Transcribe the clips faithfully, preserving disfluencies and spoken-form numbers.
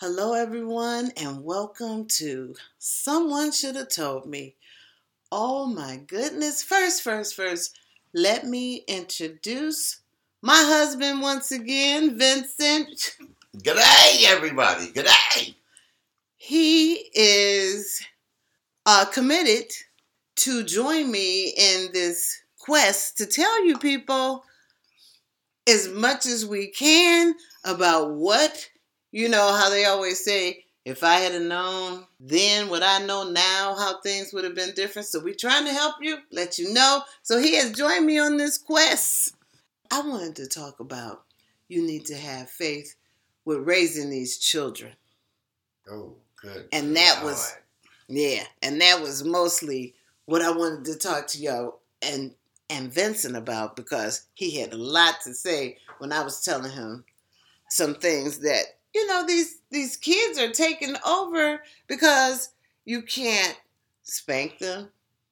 Hello, everyone, and welcome to Someone Should Have Told Me. Oh, my goodness. First, first, first, let me introduce my husband once again, Vincent. Good day, everybody. Good day. He is uh, committed to join me in this quest to tell you people as much as we can about what, you know, how they always say, if I had known then what I know now, how things would have been different. So we're trying to help you, let you know. So he has joined me on this quest. I wanted to talk about you need to have faith with raising these children. Oh, good. And that was, yeah, and that was mostly what I wanted to talk to y'all and and Vincent about, because he had a lot to say when I was telling him some things that, you know, these these kids are taking over because you can't spank them.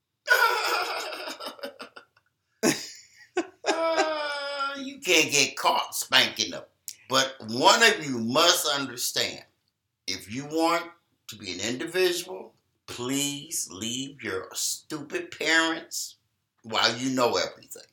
uh, you can't get caught spanking them. But one of you must understand, if you want to be an individual, please leave your stupid parents while you know everything.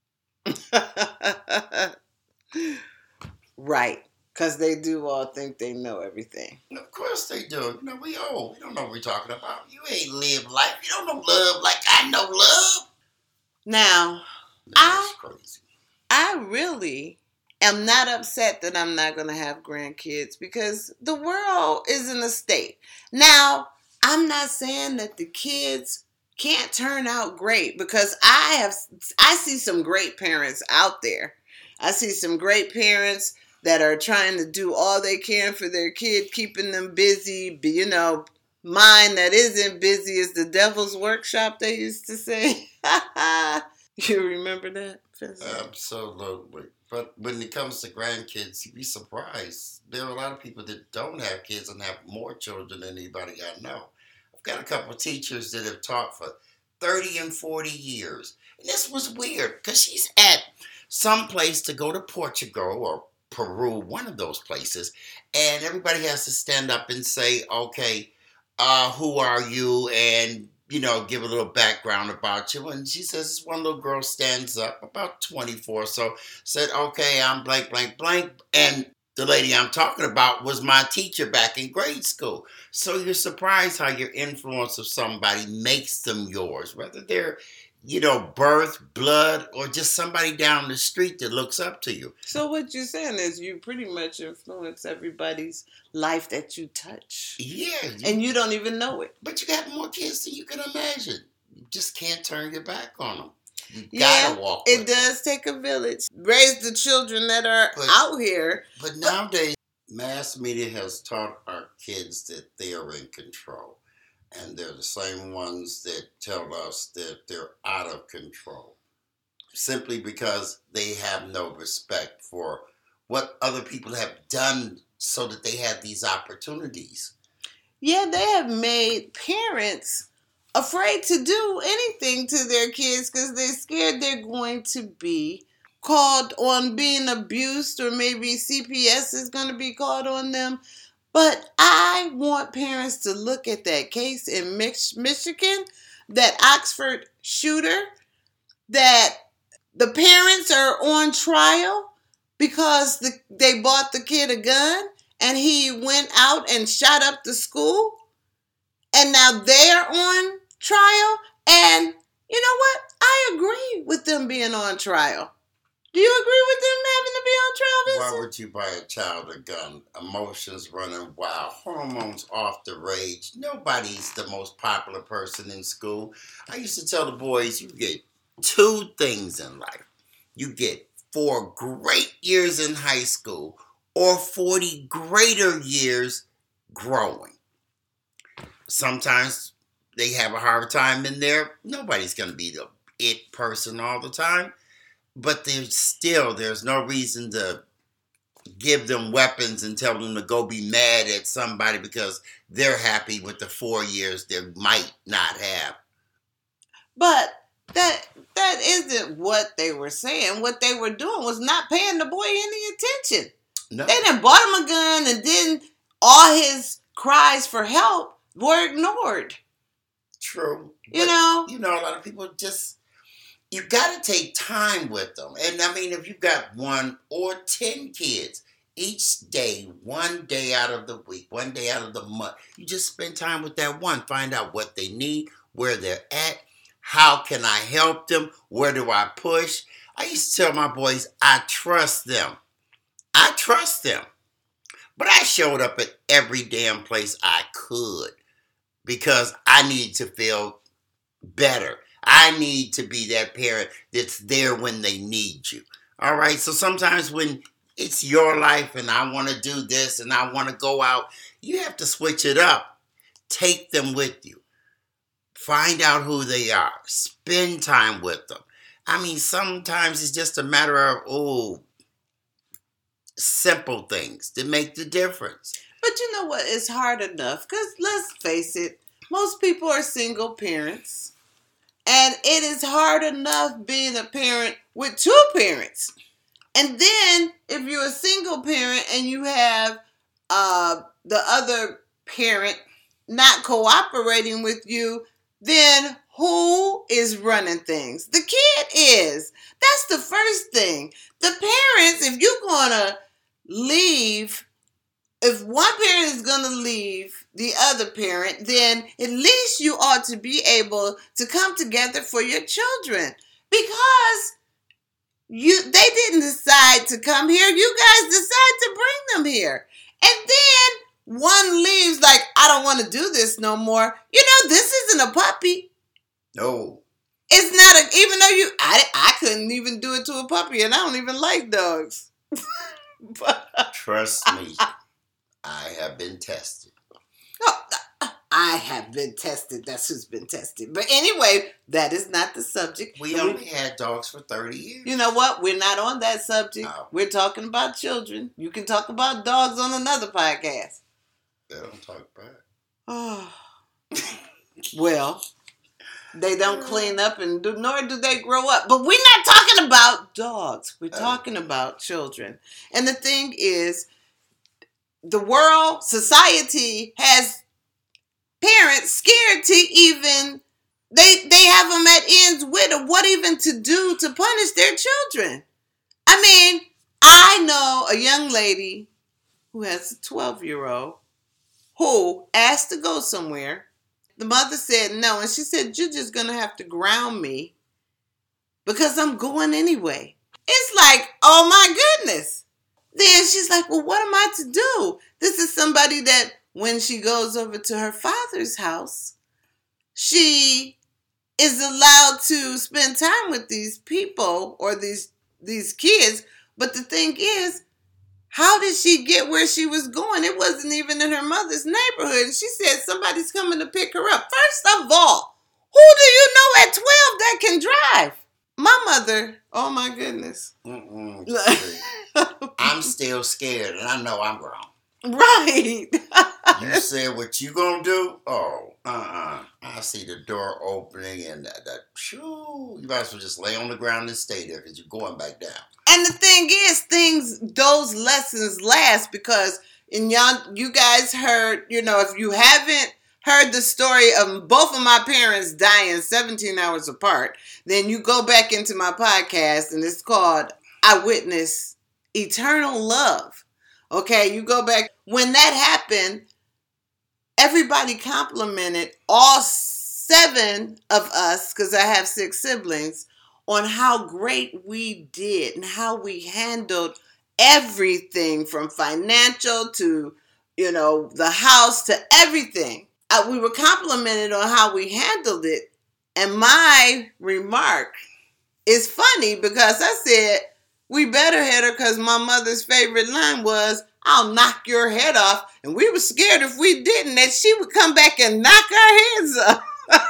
Right. Because they do all think they know everything. Of course they do. You know, we old. We don't know what we're talking about. You ain't live life. You don't know love like I know love. Now, That's I, crazy. I really am not upset that I'm not going to have grandkids, because the world is in a state. Now, I'm not saying that the kids can't turn out great, because I have I see some great parents out there. I see some great parents that are trying to do all they can for their kid, keeping them busy. You know, mine that isn't busy is the devil's workshop, they used to say. You remember that? Absolutely. But when it comes to grandkids, you'd be surprised. There are a lot of people that don't have kids and have more children than anybody I know. I've got a couple of teachers that have taught for thirty and forty years. And this was weird, because she's at some place to go to Portugal or Peru, one of those places, and everybody has to stand up and say, okay, uh, who are you? And, you know, give a little background about you. And she says, this one little girl stands up, about twenty-four, so said, okay, I'm blank, blank, blank. And the lady I'm talking about was my teacher back in grade school. So you're surprised how your influence of somebody makes them yours, whether they're, you know, birth, blood, or just somebody down the street that looks up to you. So what you're saying is you pretty much influence everybody's life that you touch. Yeah. You, and you don't even know it. But you got more kids than you can imagine. You just can't turn your back on them. You yeah, gotta walk it with does them. take a village. Raise the children that are but, out here. But nowadays, mass media has taught our kids that they are in control. And they're the same ones that tell us that they're out of control. Simply because they have no respect for what other people have done so that they have these opportunities. Yeah, they have made parents afraid to do anything to their kids because they're scared they're going to be called on being abused, or maybe C P S is going to be called on them. But I want parents to look at that case in Michigan, that Oxford shooter, that the parents are on trial because the, they bought the kid a gun and he went out and shot up the school. And now they're on trial. And you know what? I agree with them being on trial. Do you agree with them having to be on trial, Vincent? Why would you buy a child a gun? Emotions running wild, hormones off the rage. Nobody's the most popular person in school. I used to tell the boys, you get two things in life. You get four great years in high school or forty greater years growing. Sometimes they have a hard time in there. Nobody's going to be the it person all the time. But there's still, there's no reason to give them weapons and tell them to go be mad at somebody because they're happy with the four years they might not have. But that that isn't what they were saying. What they were doing was not paying the boy any attention. No. They done bought him a gun, and then all all his cries for help were ignored. True. You know? You know, a lot of people just, you got to take time with them. And I mean, if you've got one or ten kids, each day, one day out of the week, one day out of the month, you just spend time with that one. Find out what they need, where they're at, how can I help them, where do I push. I used to tell my boys, I trust them. I trust them. But I showed up at every damn place I could because I need to feel better. I need to be that parent that's there when they need you. All right? So sometimes when it's your life and I want to do this and I want to go out, you have to switch it up. Take them with you. Find out who they are. Spend time with them. I mean, sometimes it's just a matter of, oh, simple things that make the difference. But you know what? It's hard enough because let's face it, most people are single parents. And it is hard enough being a parent with two parents. And then if you're a single parent and you have uh, the other parent not cooperating with you, then who is running things? The kid is. That's the first thing. The parents, if you're going to leave, if one parent is going to leave the other parent, then at least you ought to be able to come together for your children. Because you they didn't decide to come here. You guys decided to bring them here. And then one leaves like, I don't want to do this no more. You know, this isn't a puppy. No. It's not a, even though you, I, I couldn't even do it to a puppy and I don't even like dogs. But, trust me, I have been tested. Oh, I have been tested. That's who's been tested. But anyway, that is not the subject. We only had dogs for thirty years. You know what? We're not on that subject. No. We're talking about children. You can talk about dogs on another podcast. They don't talk back. Oh. Well, they don't clean up and do, nor do they grow up. But we're not talking about dogs. We're talking about children. And the thing is, the world, society has parents scared to even, they they have them at ends with of what even to do to punish their children. I mean, I know a young lady who has a twelve-year-old who asked to go somewhere. The mother said no, and she said, you're just going to have to ground me because I'm going anyway. It's like, oh my goodness. Then she's like, well, what am I to do? This is somebody that when she goes over to her father's house, she is allowed to spend time with these people or these these kids. But the thing is, how did she get where she was going? It wasn't even in her mother's neighborhood. And she said somebody's coming to pick her up. First of all, who do you know at twelve that can drive? My mother, oh my goodness. Mm-mm. I'm still scared, and I know I'm grown. Right. You said what you gonna do? Oh, uh-uh. I see the door opening and that, that shoo, you might as well just lay on the ground and stay there because you're going back down. And the thing is, things, those lessons last because in y'all, you guys heard, you know, if you haven't heard the story of both of my parents dying seventeen hours apart, then you go back into my podcast and it's called I Witness Eternal Love. Okay, you go back. When that happened, everybody complimented all seven of us, because I have six siblings, on how great we did and how we handled everything from financial to, you know, the house to everything. Uh, we were complimented on how we handled it. And my remark is funny because I said, we better hit her because my mother's favorite line was, I'll knock your head off. And we were scared if we didn't that she would come back and knock our heads off.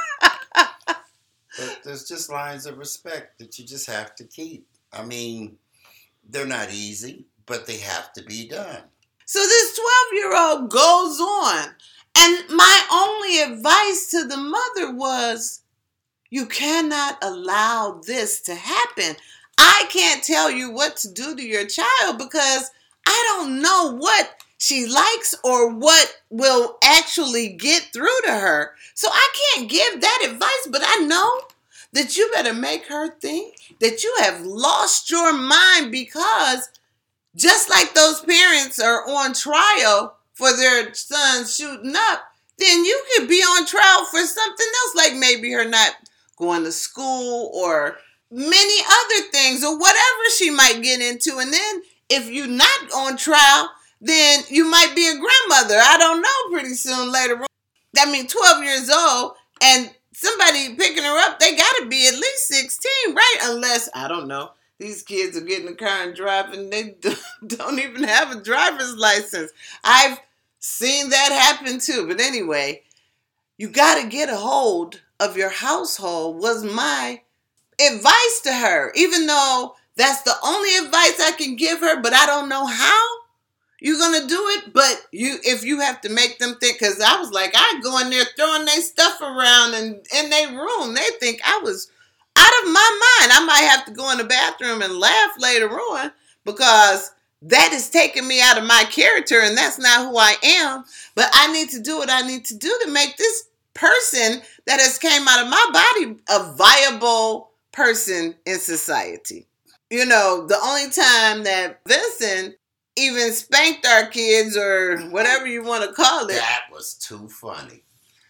But there's just lines of respect that you just have to keep. I mean, they're not easy, but they have to be done. So this twelve-year-old goes on. And my only advice to the mother was, you cannot allow this to happen. I can't tell you what to do to your child because I don't know what she likes or what will actually get through to her. So I can't give that advice, but I know that you better make her think that you have lost your mind, because just like those parents are on trial for their son shooting up, then you could be on trial for something else, like maybe her not going to school or many other things or whatever she might get into. And then if you're not on trial, then you might be a grandmother. I don't know, pretty soon later on. I mean, twelve years old, and somebody picking her up, they got to be at least sixteen, right? Unless, I don't know, these kids are getting in the car and driving. They don't even have a driver's license. I've seen that happen too. But anyway, you got to get a hold of your household was my advice to her, even though that's the only advice I can give her, but I don't know how you're going to do it. But you, if you have to make them think, because I was like, I go in there throwing their stuff around and in their room. They think I was out of my mind. I might have to go in the bathroom and laugh later on, because that is taking me out of my character and that's not who I am. But I need to do what I need to do to make this person that has came out of my body a viable person in society. You know, the only time that Vincent even spanked our kids, or whatever you want to call it. That was too funny.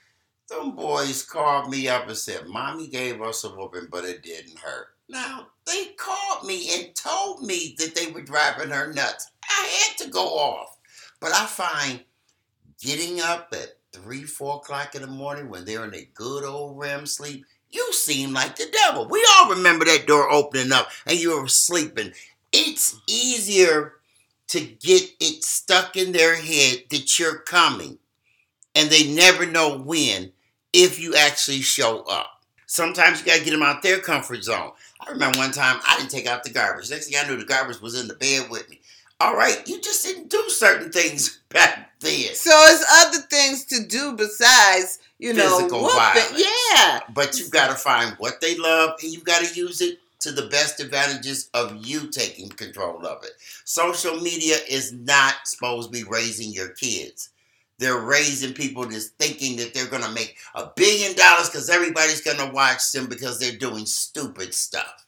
Them boys called me up and said, Mommy gave us a whooping, but it didn't hurt. Now, they called me and told me that they were driving her nuts. I had to go off. But I find getting up at three, four o'clock in the morning when they're in a good old R E M sleep, you seem like the devil. We all remember that door opening up and you were sleeping. It's easier to get it stuck in their head that you're coming, and they never know when, if you actually show up. Sometimes you got to get them out their comfort zone. I remember one time I didn't take out the garbage. Next thing I knew, the garbage was in the bed with me. All right, you just didn't do certain things back then. So it's other things to do besides, you know, physical violence. Yeah. But you got to find what they love, and you got to use it to the best advantages of you taking control of it. Social media is not supposed to be raising your kids. They're raising people just thinking that they're going to make a billion dollars because everybody's going to watch them because they're doing stupid stuff.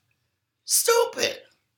Stupid.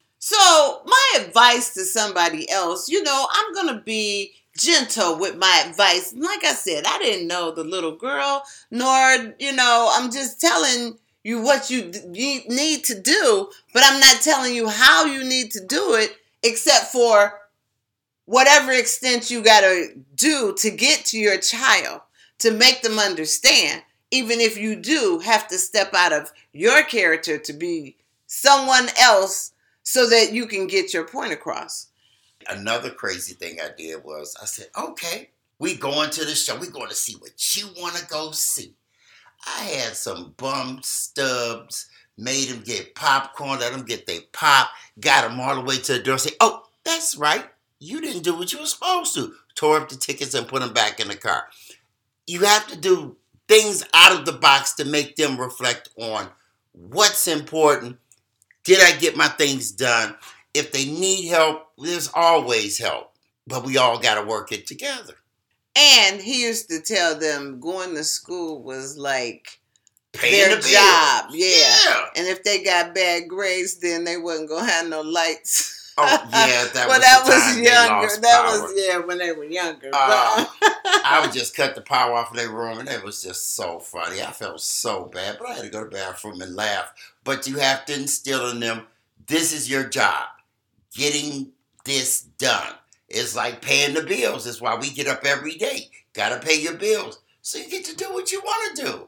So my advice to somebody else, you know, I'm going to be gentle with my advice. Like I said, I didn't know the little girl, nor, you know, I'm just telling you what you d- need to do, but I'm not telling you how you need to do it, except for whatever extent you got to do to get to your child, to make them understand, even if you do have to step out of your character to be someone else so that you can get your point across. Another crazy thing I did was I said, okay, we going to the show. We going to see what you want to go see. I had some bum stubs, made them get popcorn, let them get their pop, got them all the way to the door, say, oh, that's right. You didn't do what you were supposed to. Tore up the tickets and put them back in the car. You have to do things out of the box to make them reflect on what's important. Did I get my things done? If they need help, there's always help. But we all got to work it together. And he used to tell them going to school was like Paying their the job. Yeah. Yeah. And if they got bad grades, then they wasn't going to have no lights. Oh, yeah, that well, was that the was time younger. they lost That power. was, yeah, when they were younger. Uh, But, I would just cut the power off in their room, and it was just so funny. I felt so bad, but I had to go to the bathroom and laugh. But you have to instill in them, this is your job. Getting this done. It's like paying the bills. That's why we get up every day. Got to pay your bills. So you get to do what you want to do.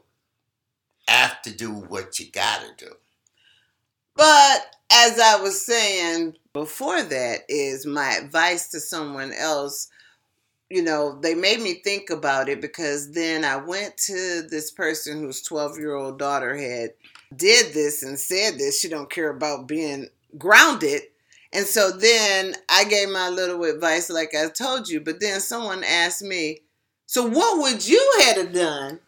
Have to do what you got to do. but as I was saying before, that is my advice to someone else. You know, they made me think about it, because then I went to this person whose twelve-year-old daughter had did this and said this. She don't care about being grounded. And so then I gave my little advice like I told you. But then someone asked me, so what would you have done?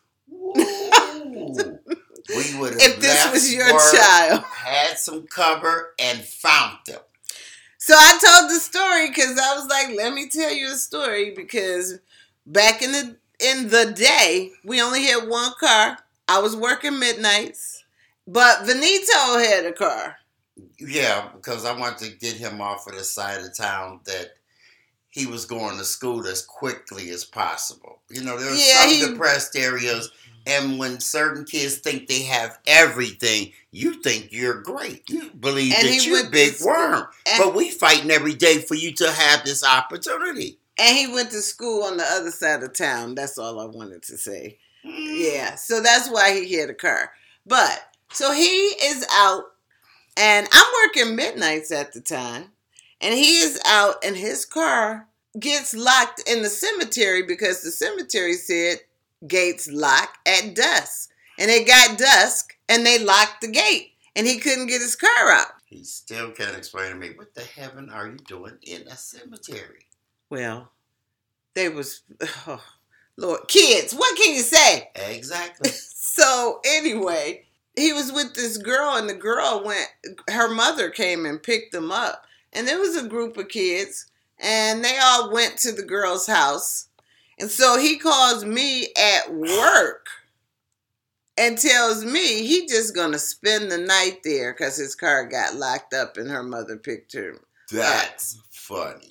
We would have if this left was your work, child. had some cover, and found them. So I told the story because I was like, let me tell you a story because back in the in the day, we only had one car. I was working midnights, but Benito had a car. Yeah, because I wanted to get him off of the side of town that he was going to school as quickly as possible. You know, there are yeah, some he, depressed areas, and when certain kids think they have everything, you think you're great. You believe that you're a big worm. But we fighting every day for you to have this opportunity. And he went to school on the other side of town. That's all I wanted to say. Mm. Yeah, so that's why he had a car. But, so he is out, and I'm working midnights at the time. And he is out and his car gets locked in the cemetery because the cemetery said gates lock at dusk. And it got dusk and they locked the gate and he couldn't get his car out. He still can't explain to me, what the heaven are you doing in a cemetery? Well, they was, oh, Lord, kids, what can you say? Exactly. So anyway, he was with this girl and the girl went, her mother came and picked him up. And there was a group of kids, and they all went to the girl's house. And so he calls me at work and tells me he just going to spend the night there because his car got locked up and her mother picked her That's up. Funny.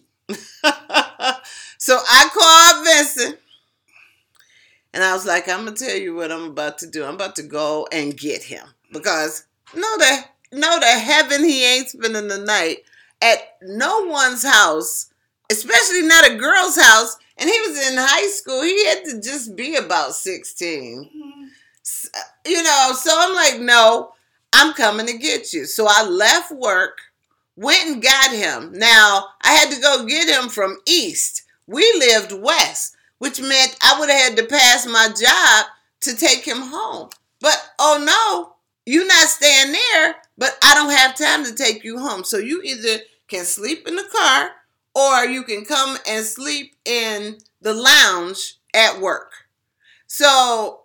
So I called Vincent, and I was like, I'm going to tell you what I'm about to do. I'm about to go and get him because no the, no the heaven he ain't spending the night at no one's house, especially not a girl's house. And he was in high school. He had to just be about sixteen. Mm-hmm. You know, so I'm like, no, I'm coming to get you. So I left work, went and got him. Now, I had to go get him from east. We lived west, which meant I would have had to pass my job to take him home. But, oh no, you're not staying there. But I don't have time to take you home. So you either can sleep in the car or you can come and sleep in the lounge at work. So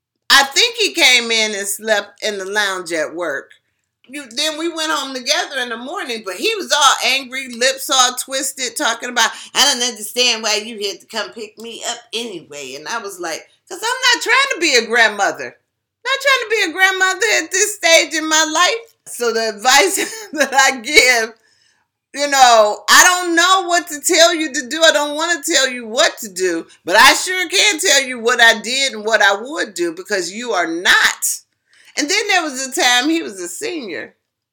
I think he came in and slept in the lounge at work. You, then we went home together in the morning, but he was all angry, lips all twisted, talking about, I don't understand why you had to come pick me up anyway. And I was like, because I'm not trying to be a grandmother. Not trying to be a grandmother at this stage in my life. So the advice that I give, you know, I don't know what to tell you to do. I don't want to tell you what to do, but I sure can tell you what I did and what I would do because you are not. And then there was a time he was a senior.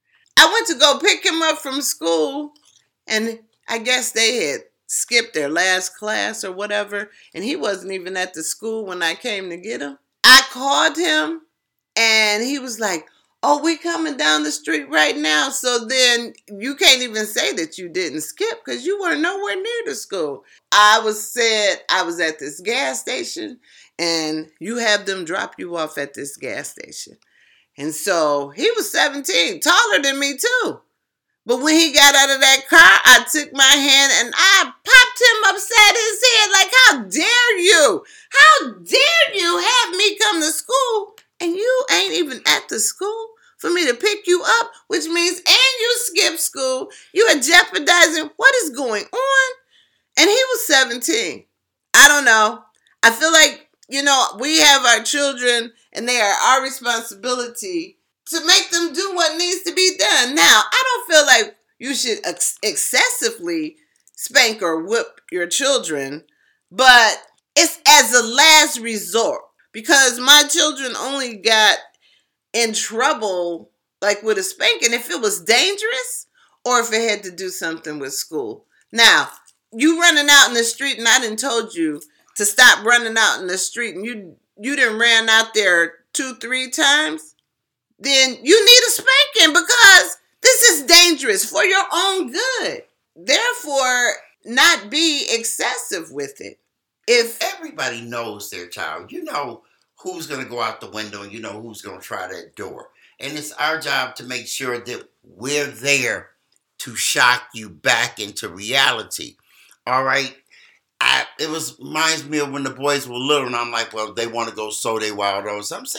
I went to go pick him up from school, and I guess they had skipped their last class or whatever, and he wasn't even at the school when I came to get him. I called him, and he was like, oh, we coming down the street right now. So then you can't even say that you didn't skip because you weren't nowhere near the school. I was said I was at this gas station and you have them drop you off at this gas station. And so he was seventeen, taller than me too. But when he got out of that car, I took my hand and I popped him upside his head like, how dare you? How dare you have me come to school and you ain't even at the school for me to pick you up, which means, and you skip school, you are jeopardizing what is going on. And he was seventeen. I don't know. I feel like, you know, we have our children and they are our responsibility to make them do what needs to be done. Now, I don't feel like you should ex- excessively spank or whip your children, but it's as a last resort because my children only got in trouble like with a spanking if it was dangerous or if it had to do something with school. Now, you running out in the street and I done told you to stop running out in the street and you you done ran out there two, three times, then you need a spanking because this is dangerous for your own good. Therefore, not be excessive with it. If everybody knows their child, you know who's going to go out the window and you know who's going to try that door. And it's our job to make sure that we're there to shock you back into reality. All right? It was reminds me of when the boys were little, and I'm like, well, they want to go sow their wild oats. I'm saying, I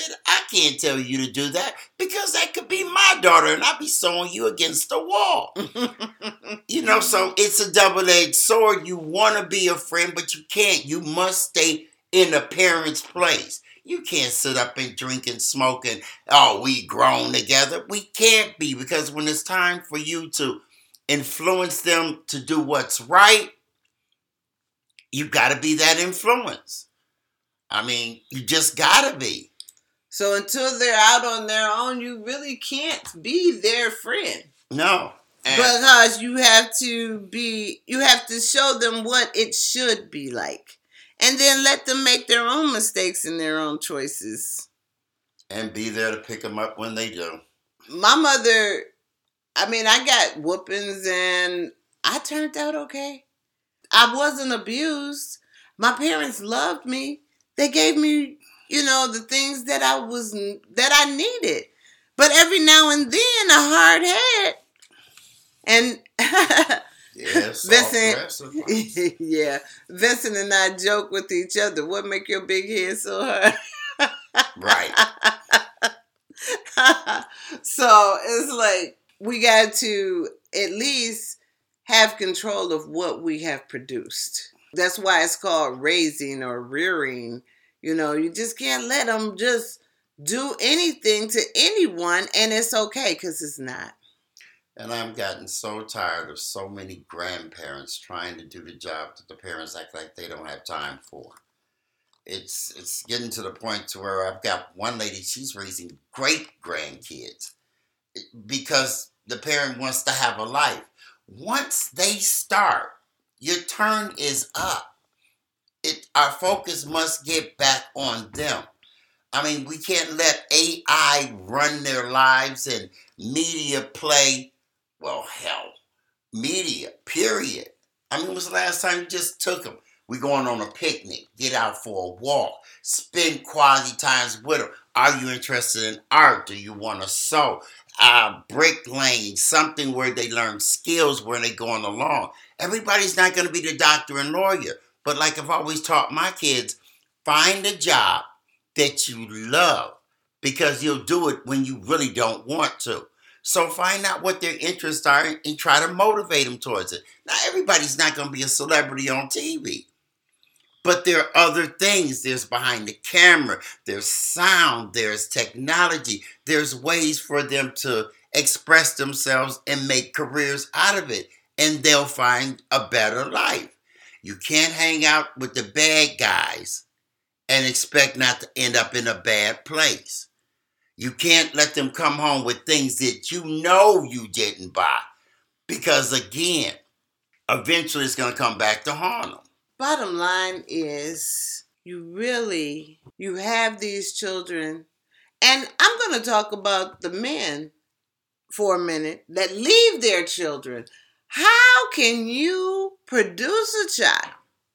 can't tell you to do that because that could be my daughter and I'd be sewing you against the wall. You know, so it's a double-edged sword. You want to be a friend, but you can't. You must stay in a parent's place. You can't sit up and drink and smoke and, oh, we grown together. We can't be, because when it's time for you to influence them to do what's right, you got to be that influence. I mean, you just got to be. So until they're out on their own, you really can't be their friend. No. And because you have to be, you have to show them what it should be like. And then let them make their own mistakes and their own choices. And be there to pick them up when they do. My mother, I mean, I got whoopings and I turned out okay. I wasn't abused. My parents loved me. They gave me, you know, the things that I was, that I needed. But every now and then, a hard head. And yes, Vincent, yeah, Vincent and I joke with each other. What make your big head so hard? Right. So it's like we got to at least have control of what we have produced. That's why it's called raising or rearing. You know, you just can't let them just do anything to anyone, and it's okay, because it's not. And I've gotten so tired of so many grandparents trying to do the job that the parents act like they don't have time for. It's it's getting to the point to where I've got one lady, she's raising great grandkids because the parent wants to have a life. Once they start, your turn is up. It our focus must get back on them. I mean, we can't let A I run their lives and media play. Well, hell, media, period. I mean, when was the last time you just took them? We going on a picnic, get out for a walk, spend quality times with them. Are you interested in art? Do you want to sew? Uh, brick lane, something where they learn skills where they're going along. Everybody's not going to be the doctor and lawyer. But like I've always taught my kids, find a job that you love because you'll do it when you really don't want to. So find out what their interests are and try to motivate them towards it. Now, everybody's not going to be a celebrity on T V. But there are other things. There's behind the camera. There's sound. There's technology. There's ways for them to express themselves and make careers out of it. And they'll find a better life. You can't hang out with the bad guys and expect not to end up in a bad place. You can't let them come home with things that you know you didn't buy. Because again, eventually it's going to come back to haunt them. Bottom line is, you really, you have these children. And I'm going to talk about the men for a minute that leave their children. How can you produce a child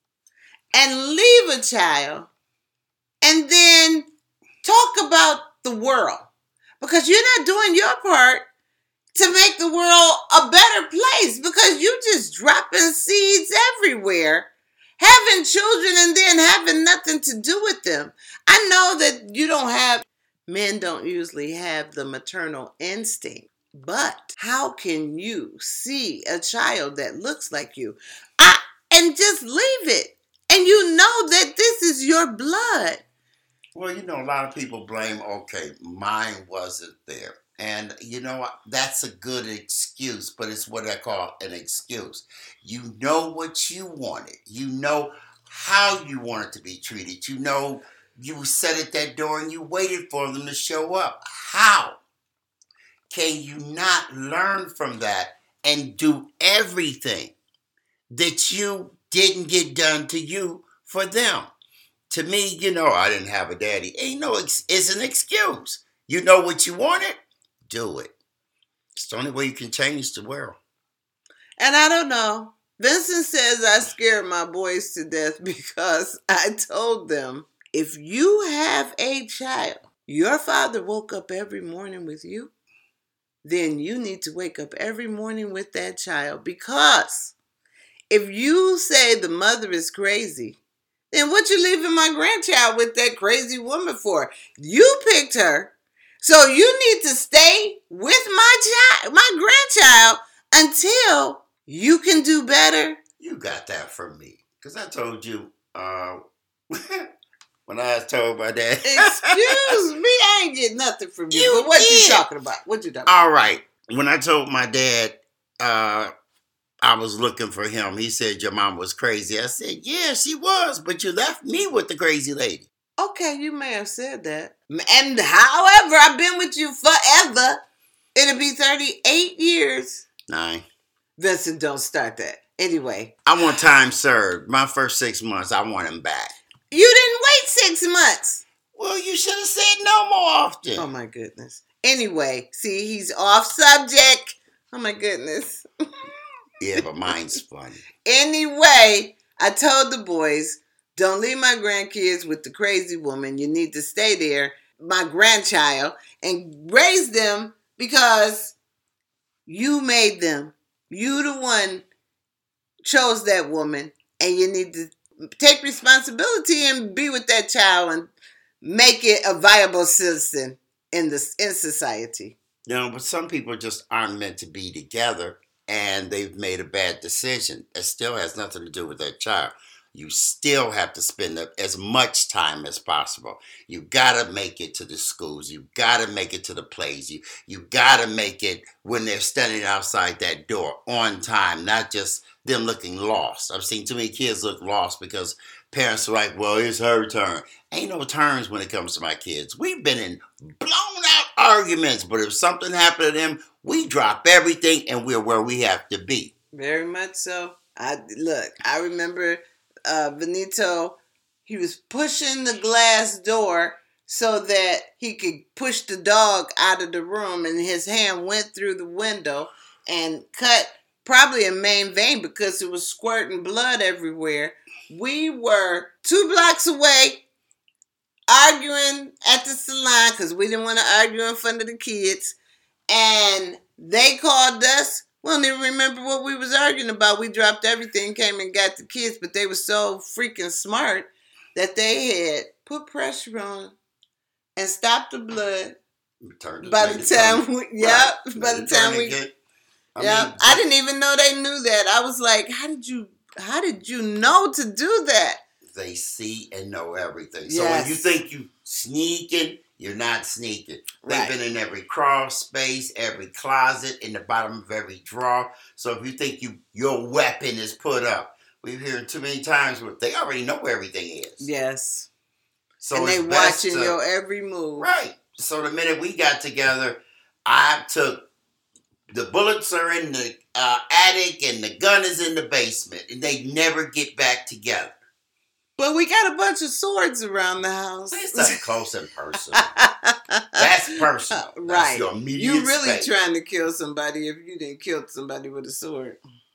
and leave a child and then talk about the world? Because you're not doing your part to make the world a better place, because you just dropping seeds everywhere, having children and then having nothing to do with them. I know that you don't have, men don't usually have the maternal instinct, but how can you see a child that looks like you I, and just leave it? And you know that this is your blood. Well, you know, a lot of people blame, okay, mine wasn't there. And, you know, that's a good excuse, but it's what I call an excuse. You know what you wanted. You know how you wanted to be treated. You know you sat at that door and you waited for them to show up. How can you not learn from that and do everything that you didn't get done to you for them? To me, you know, I didn't have a daddy. Ain't no, ex- it's an excuse. You know what you wanted? Do it. It's the only way you can change the world. And I don't know. Vincent says I scared my boys to death because I told them, if you have a child, your father woke up every morning with you, then you need to wake up every morning with that child. Because if you say the mother is crazy, then what you leaving my grandchild with that crazy woman for? You picked her. So you need to stay with my child, my grandchild, until you can do better. You got that from me. Because I told you, uh, when I was told my dad. Excuse me, I ain't get nothing from you. You But what did. you talking about? What you talking about? All right. When I told my dad uh, I was looking for him, he said your mom was crazy. I said, yeah, she was, but you left me with the crazy lady. Okay, you may have said that. And however, I've been with you forever. It'll be thirty-eight years. Nine. Vincent, don't start that. Anyway. I want time served. My first six months, I want him back. You didn't wait six months. Well, you should have said no more often. Oh, my goodness. Anyway, see, he's off subject. Oh, my goodness. Yeah, but mine's funny. Anyway, I told the boys, don't leave my grandkids with the crazy woman. You need to stay there, my grandchild, and raise them because you made them. You the one chose that woman, and you need to take responsibility and be with that child and make it a viable citizen in the in society. You know, but some people just aren't meant to be together, and they've made a bad decision. It still has nothing to do with that child. You still have to spend as much time as possible. You gotta make it to the schools. You gotta make it to the plays. You you gotta make it when they're standing outside that door on time, not just them looking lost. I've seen too many kids look lost because parents are like, well, it's her turn. Ain't no turns when it comes to my kids. We've been in blown out arguments, but if something happened to them, we drop everything and we're where we have to be. Very much so. I look, I remember uh, Benito, he was pushing the glass door so that he could push the dog out of the room, and his hand went through the window and cut probably a main vein because it was squirting blood everywhere. We were two blocks away arguing at the salon because we didn't want to argue in front of the kids, and they called us. We don't even remember what we was arguing about. We dropped everything, came and got the kids, but they were so freaking smart that they had put pressure on and stopped the blood. By the time we, yep, by the time we, yeah, I didn't even know they knew that. I was like, how did you, how did you know to do that? They see and know everything. So Yes. when you think you sneaking, you're not sneaking. They've Right. been in every crawl space, every closet, in the bottom of every drawer. So if you think you your weapon is put up, we've heard too many times where they already know where everything is. Yes. So And it's they best watching to- your every move. Right. So the minute we got together, I took the bullets are in the uh, attic and the gun is in the basement, and they never get back together. But we got a bunch of swords around the house. It's up close and personal. That's personal. That's Right. your immediate You really space. trying to kill somebody if you didn't kill somebody with a sword.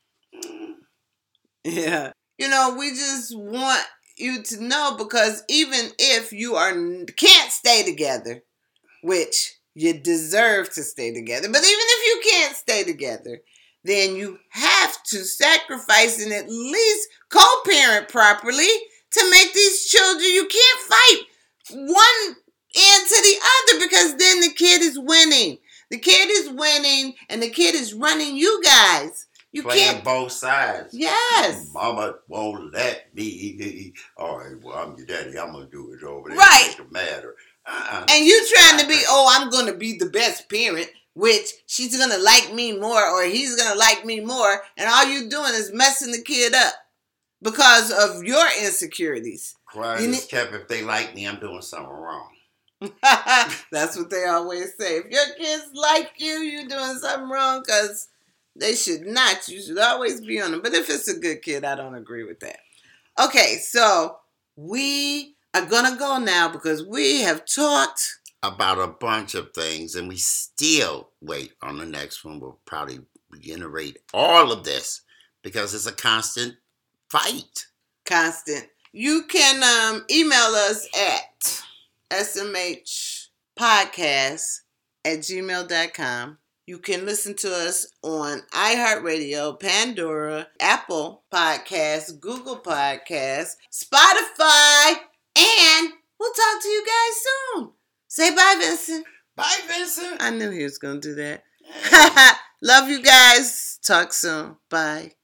Yeah. You know, we just want you to know, because even if you are can't stay together, which you deserve to stay together, but even if you can't stay together, then you have to sacrifice and at least co-parent properly to make these children. You can't fight one end to the other, because then the kid is winning. The kid is winning and the kid is running you guys. You Playing can't. both sides. Yes. Mama won't let me. All right, well, I'm your daddy. I'm going to do it over there. Right. Make it matter. Uh-uh. And you trying to be, oh, I'm going to be the best parent, which she's going to like me more or he's going to like me more. And all you doing is messing the kid up because of your insecurities. Quiet You as need- kept. If they like me, I'm doing something wrong. That's what they always say. If your kids like you, you're doing something wrong, because they should not. You should always be on them. But if it's a good kid, I don't agree with that. Okay, so we are going to go now because we have talked About a bunch of things, and we still wait on the next one. We'll probably reiterate all of this because it's a constant fight. constant. You can um, email us at smhpodcast at gmail dot com. You can listen to us on iHeartRadio, Pandora, Apple Podcasts, Google Podcasts, Spotify, and we'll talk to you guys soon. Say bye, Vincent. Bye, Vincent. I knew he was going to do that. Love you guys. Talk soon. Bye.